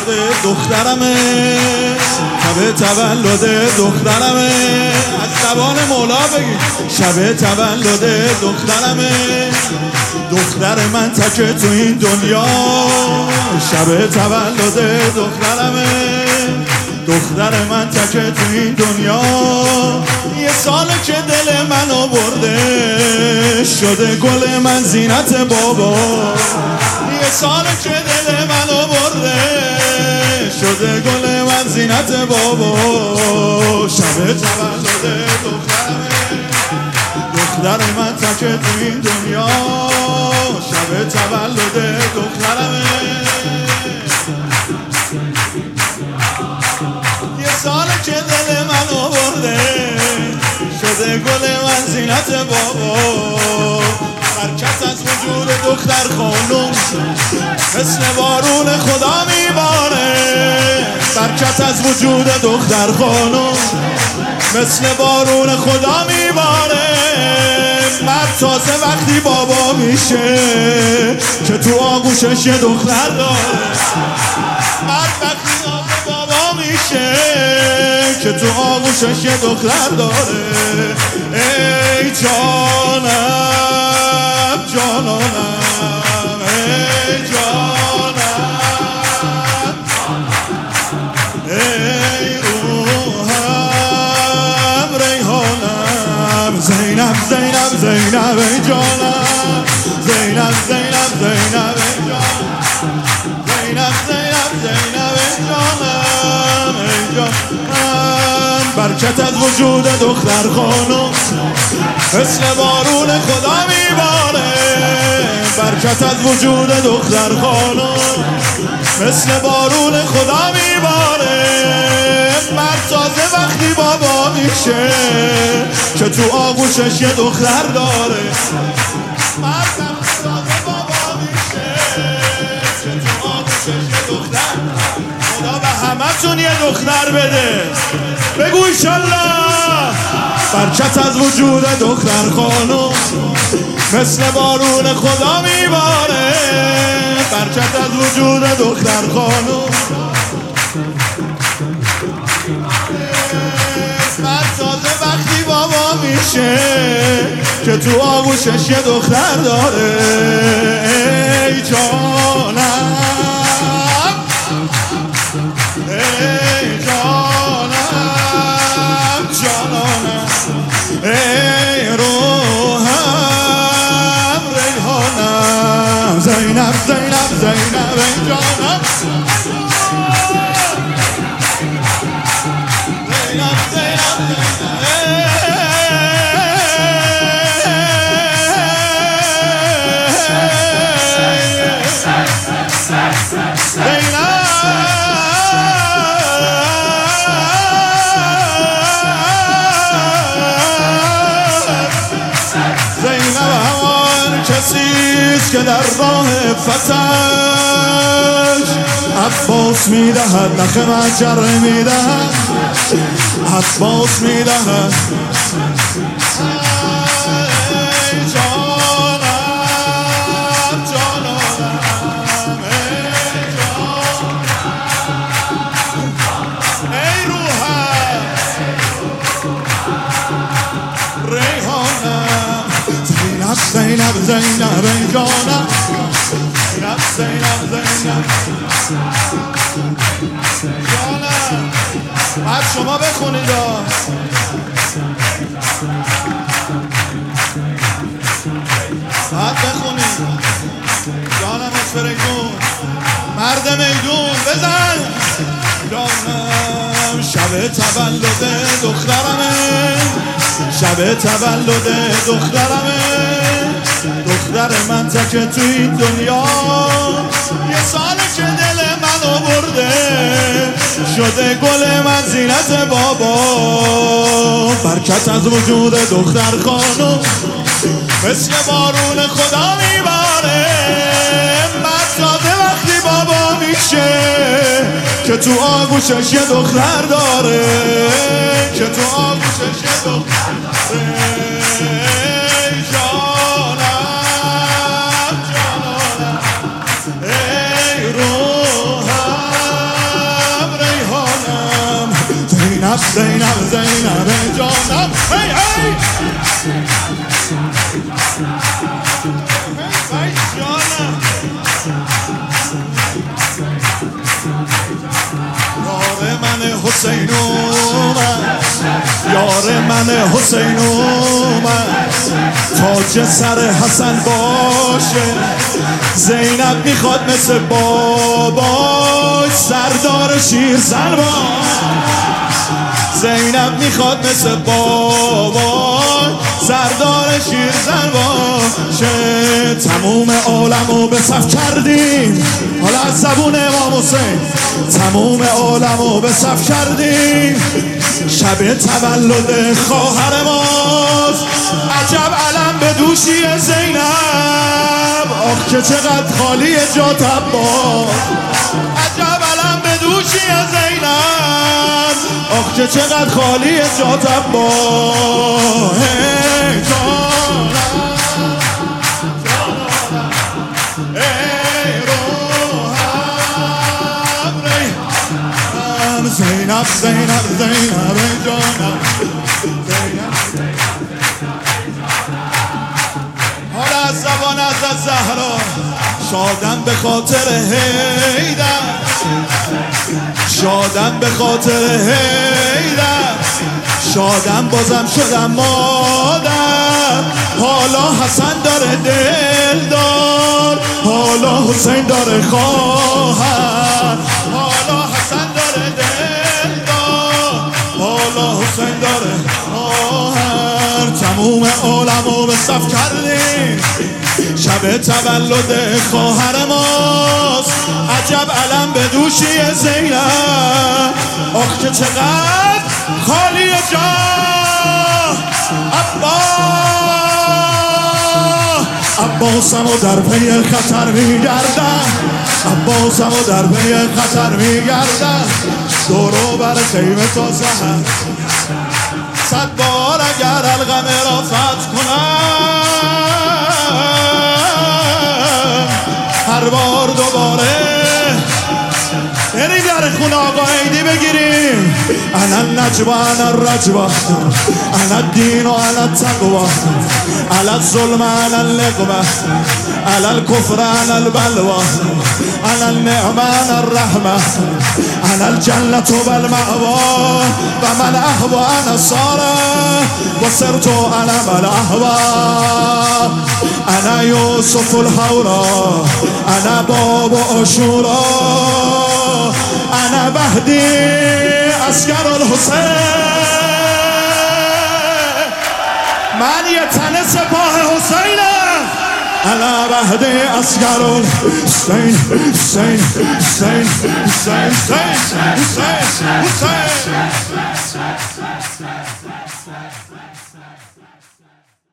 دخترمه، شب تولد دخترمه. از زبان مولا بگید شب تولد دخترمه. دختر من تکه تو این دنیا، شب تولد دخترمه. دختر من تکه تو این دنیا. یه سال که دل منو برده، شده گل من زینت بابا. یه سال که دل منو برده، شده گل من زینت بابا. شب تولد دخترمه. دختر من تکه تو این دنیا، شب تولد دخترمه. یه سال که دل منو برده، شده گل من زینت بابا. برکت از وجود دختر خانم، مثل بارون خدا میباره. برکت از وجود دختر خانم، مثل بارون خدا میباره. مرد تازه وقتی بابا میشه که تو آغوشش یه دختر داره. مرد وقتی بابا میشه که تو آغوشش یه دختر داره. ای جانم جانانم، ای جانم، ای روحم ریحانم. زینب زینب زینب ای جانم، زینب زینب زینب ای جانم، زینب زینب زینب ای جانم، ای جانم. برکت از وجود دختر خانم، مثل بارون خدا میباره. برکت از وجود دختر خانم، مثل بارون خدا میباره. مرد تازه وقتی بابا میشه که تو آغوشش یه دختر داره. مرد تازه بابا میشه که تو آغوشش یه دختر. خدا به همتون یه دختر بده، بگو ایشالله. برکت از وجود دختر خانم، مثل بارون خدا میباره. برکت از وجود دختر خانم. مرد تازه وقتی بابا میشه که تو آغوشش یه دختر داره. ای جانم، ای جانم جانانم، ای روحم ریحانم. زینب زینب زینب ای جانم، زینب زینب کسیست که در راه فتش عباس میدهد، نخ مجره میدهد، عباس میدهد. ای جانم جانانم، ای جانم، ای روحم ریحانم. زینب زینب زینب ای جانم، زینب زینب زینب جانم. بعد شما بخونید بعد بخونید جانم. اسفرگون مرد میدون بزن جانم. شب تولد دخترمه، شب تولد دخترمه. دختر من تکه تو این دنیا. یه سال که دل منو برده، شده گل من زینت بابا. برکت از وجود دختر خانم، مثل بارون خدا میباره. مرد تازه وقتی بابا میشه که تو آغوشش یه دختر داره، که تو آغوشش یه دختر داره. جانم جانم، ای روحم Hey, hey! یار من حسین اومد، یار من حسین اومد، تاج سر حسن باشه. زینب میخواد مثل باباش سردار شیرزن باشه. زینب میخواد مثل باباش سردار شیرزن باشه. تموم عالمو به صف کردیم، حالا از زبون امام حسین. تموم عالمو به صف کردیم، شب تولد خواهر ماست. عجب علم به دوشی زینب، آخ که چقدر خالی جا تبا. عجب علم به دوشی زینب، آخ که چقدر خالی جا تبا. هی جانم ای روحم ریحم. زینب زینب زینب ای جانم زینب. حالا از زبان از زهرا شادم به خاطر حیدر، شادم به خاطر حیدر، شادم بازم شدم مادر. حالا حسن داره دلدار، حالا حسین داره خواهر. حالا حسن داره دلدار، حالا حسین داره خواهر. تموم عالمو به صف کردیم، شب تولد خواهر ماست. عجب علم به دوشی زینب، آخ که چقدر خالی جا. عباسمو در پی خطر میگردم، عباسمو در پی خطر میگردم. دورو بر خیمه تا سحر، 100 بار اگر القمه را فتح کنم، هر بار دوباره بریم در خونه آقا عیدی بگیریم. انا النجوى انا الرجوى انا الدین و انا التقوى انا الظلم انا اللقمة انا الكفر انا البلوى انا النعمة انا الرحمة انا الجنة والمأوى ومن اهوى انا صار وصرت انا من اهوى. انا یوسف الحورا انا باب عاشورا انا مهدی عسکر الحسین. من یه تن سپاه حسینم. انا مهدی عسکر الحسین. حسین حسین حسین حسین حسین حسین.